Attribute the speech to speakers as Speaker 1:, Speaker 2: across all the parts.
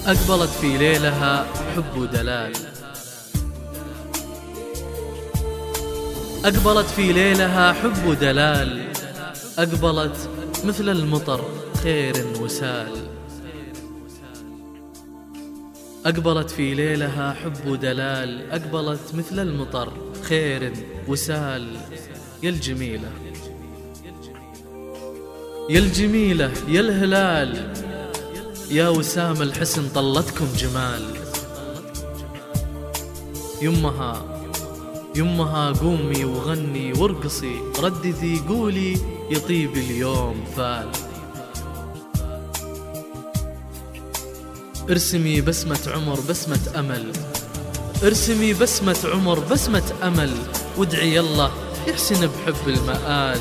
Speaker 1: أقبلت في ليلها حب دلال، أقبلت في ليلها حب دلال، أقبلت مثل المطر خير وسال. أقبلت في ليلها حب دلال، أقبلت مثل المطر خير وسال. يا الجميلة يا الجميلة يا الهلال، يا وسام الحسن طلتكم جمال. يمها قومي وغني وارقصي، رددي قولي يطيب اليوم فال. ارسمي بسمة عمر بسمة أمل، ارسمي بسمة عمر بسمة أمل، وادعي الله يحسن بحب المآل.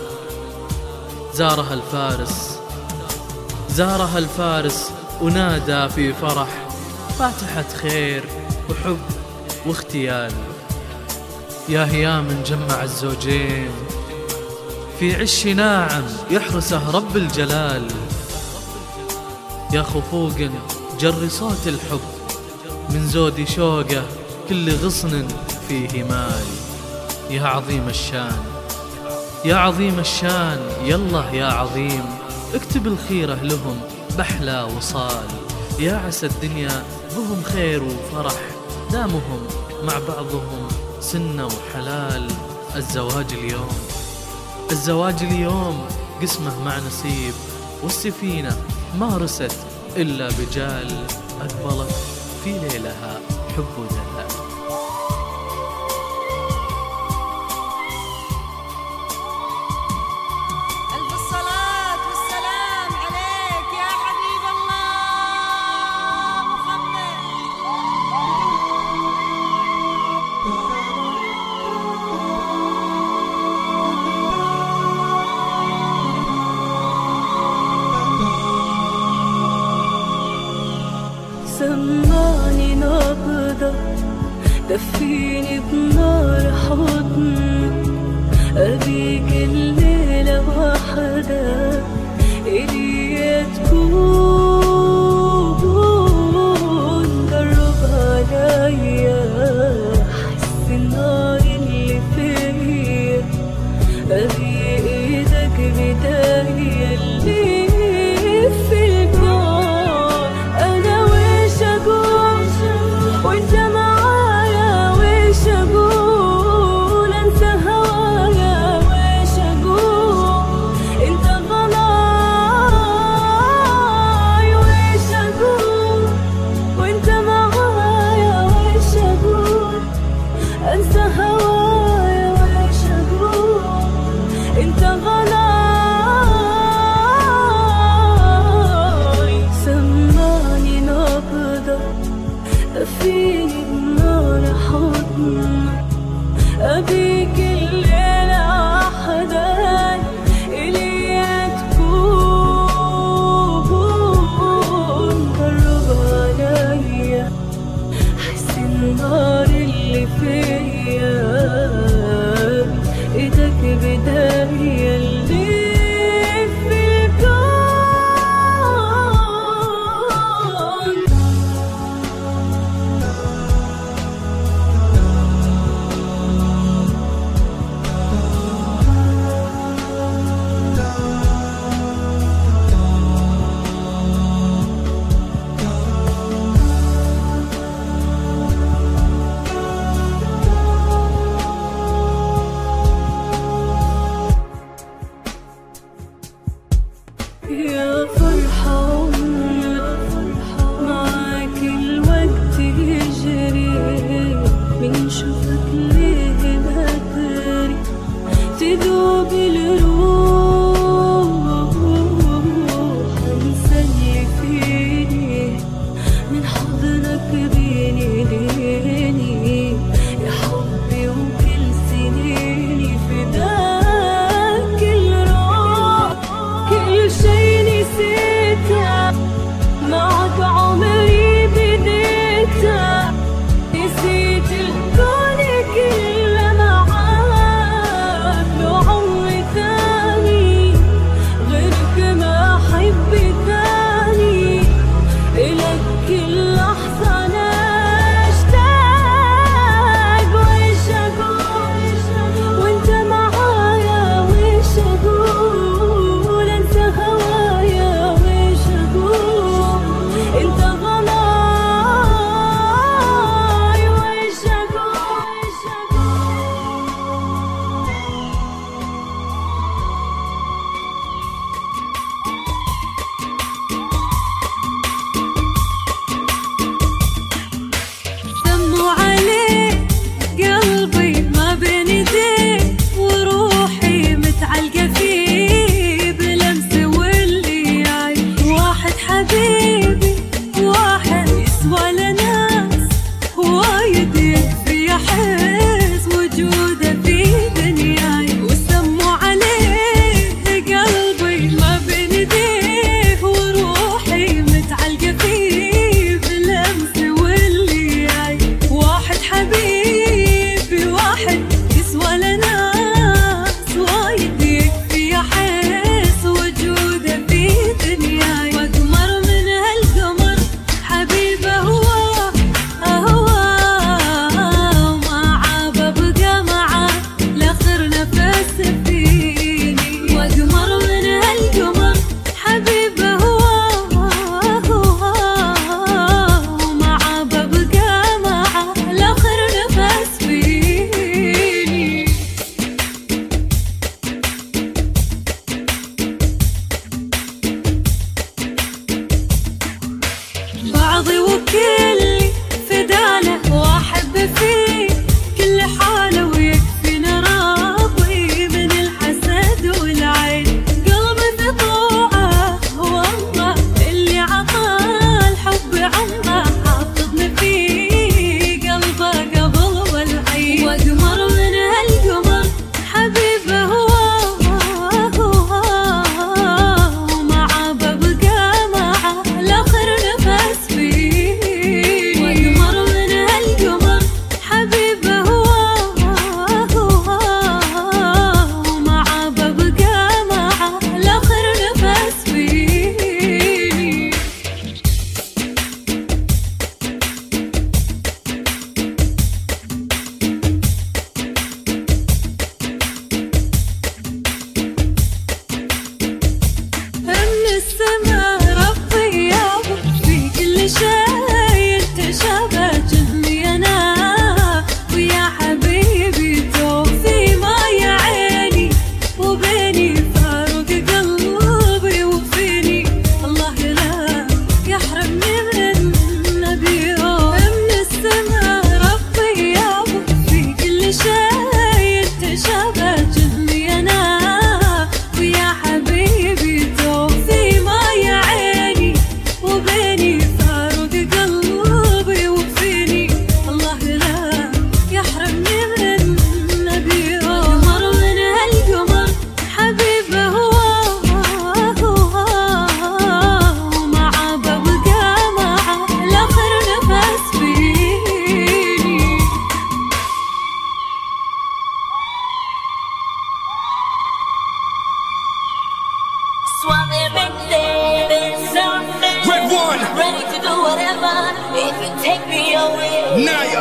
Speaker 1: زارها الفارس ونادى في فرح، فاتحة خير وحب واختيال. يا هيام جمع الزوجين في عش ناعم يحرسه رب الجلال. يا خفوق جر صوت الحب من زود شوقه كل غصن فيه مال. يا عظيم الشان يا عظيم الشان، يالله يا عظيم اكتب الخيرة لهم بحلى وصال. يا عسى الدنيا بهم خير وفرح، دامهم مع بعضهم سنة وحلال. الزواج اليوم قسمه مع نصيب، والسفينة ما رست إلا بجال. أقبلت في ليلها حب دلال.
Speaker 2: سمعني نبضة دفيني بنار حضنك، أبيك الليلة وحدك إلي تكون. قرب عليا حس النار اللي فيا، أبي إيدك بداية اللي في الكون. أنا ويش أقول وإنت معايا، ويش أقول أنسى هوايا، ويش أقول أنت غلاي، ويش أقول وإنت معايا، ويش أقول أنسى هوايا، ويش أقول أنت غلاي. سمعني نبضة دفيني بنار حضنك، أبيك الليلة وحدك إلي تكون. قرب عليا حس النار اللي فيا، إيدك بداية اللي في الكون. يا فرحة عمري معاك الوقت يجري، من شوفك ليه بدري تدوب الروح. انسى اللي فيني من حضنك بيني ليني، يا حبي وكل سنيني فداك الروح. كل شي نسيته معك عمري بديته، نسيت الكون كله معاك. لو عمري ثاني غيرك ما أحب ثاني، إلك كلي فداله واحب فيه كل حاله ويكفينا راضي من الحسد والعين قلبي في طوعه هو الله اللي عطى الحب عمره حافظنا فيه قلبه قبل والعين واقمر من هالقمر حبيبه هو ومعه ببقى معه لاخر نفس فيه واقمر من هالقمر حبيبه هو ومعه ببقى معه لاخر نفس فيه من السماء ربي يابا في كل شيء تشابه جهني أنا ويا حبيبي توفي ما يا عيني وبيني فاروق قلبي وفيني الله لا يحرمني من نبيه من السماء ربي يابا في كل شيء تشابه جهني أنا ويا حبيبي توفي ما يا عيني وبيني فاروق قلبي وفيني الله لا يحرمني من نبيه قمر من هالقمر حبيبه هو ومعه ببقى معه لاخر نفس فيني
Speaker 3: Red one,
Speaker 2: ready to do whatever if you take me away.
Speaker 3: Naya,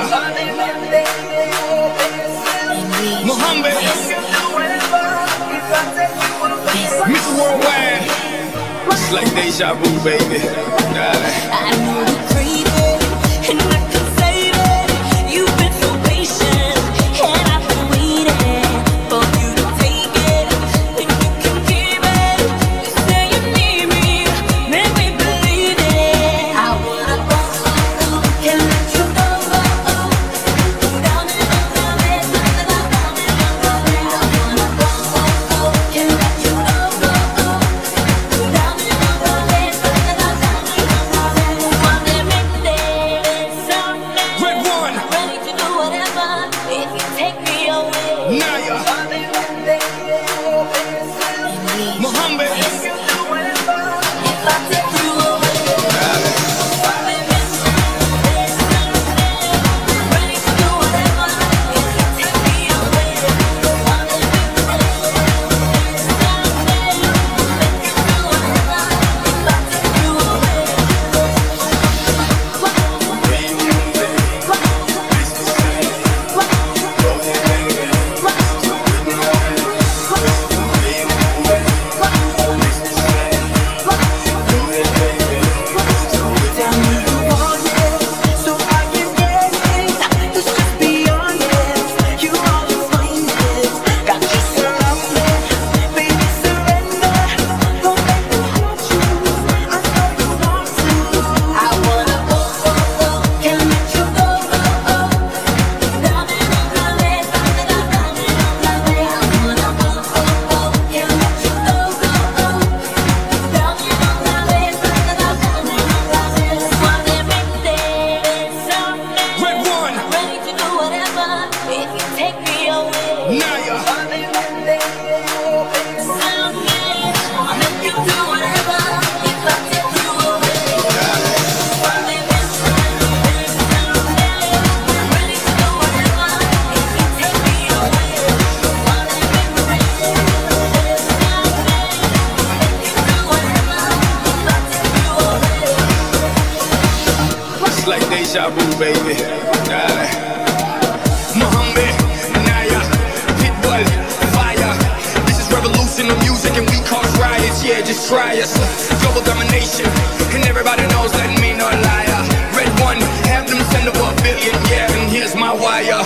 Speaker 3: Mohammed, Miss Worldwide. It's like deja vu, baby. Darling.
Speaker 2: I know you're crazy, and I can save it. You've been so patient, and I've been waiting for you to take it, and you can keep it. You say you need me, make me believe it. I wanna go and let you go, down and down and down and down and down. I wanna go and let you go, down and down and down and down.
Speaker 3: Red one,
Speaker 2: Ready to do whatever if you take me away.
Speaker 3: Naya, Mohammed,
Speaker 2: If I take you away. Ready to do whatever if you take me away.
Speaker 3: deja vu, baby. Dale. Mohammed, Naya, Pitbull, fire. This is revolution of music and we cause riots. Yeah, just try us. Global domination, and everybody knows that me no liar. Red one, have them send over $1 billion. Yeah, and here's my wire.